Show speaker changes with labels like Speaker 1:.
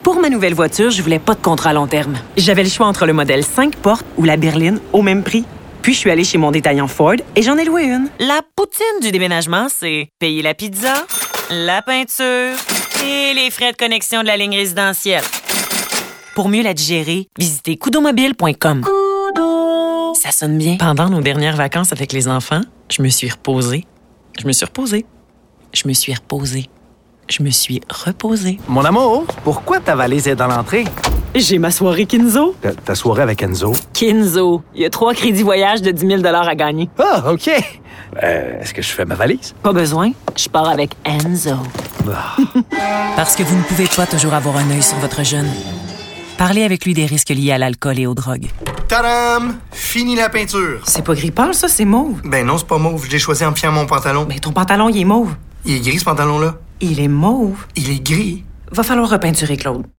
Speaker 1: Pour ma nouvelle voiture, je voulais pas de contrat à long terme. J'avais le choix entre le modèle 5 portes ou la berline au même prix. Puis je suis allée chez mon détaillant Ford et j'en ai loué une. La poutine du déménagement, c'est payer la pizza, la peinture et les frais de connexion de la ligne résidentielle. Pour mieux la digérer, visitez coudomobile.com. Ça sonne bien. Pendant nos dernières vacances avec les enfants, je me suis reposée. Je me suis reposée. Je me suis reposée. Je me suis reposée.
Speaker 2: Mon amour, pourquoi ta valise est dans l'entrée?
Speaker 1: J'ai ma soirée Kinzo.
Speaker 2: Ta soirée avec Enzo?
Speaker 1: Kinzo. Il y a 3 crédits voyage de 10 000 à gagner.
Speaker 2: Ah, OK. Est-ce que je fais ma valise?
Speaker 1: Pas besoin. Je pars avec Enzo. Parce que vous ne pouvez pas toujours avoir un œil sur votre jeune. Parlez avec lui des risques liés à l'alcool et aux drogues.
Speaker 3: Tadam! Fini la peinture.
Speaker 1: C'est pas gris pâle, ça, c'est mauve.
Speaker 3: Ben non, c'est pas mauve. Je l'ai choisi en piant mon pantalon.
Speaker 1: Ben ton pantalon, il est mauve.
Speaker 3: Il est gris, ce pantalon-là.
Speaker 1: Il est mauve.
Speaker 3: Il est gris.
Speaker 1: Va falloir repeinturer, Claude.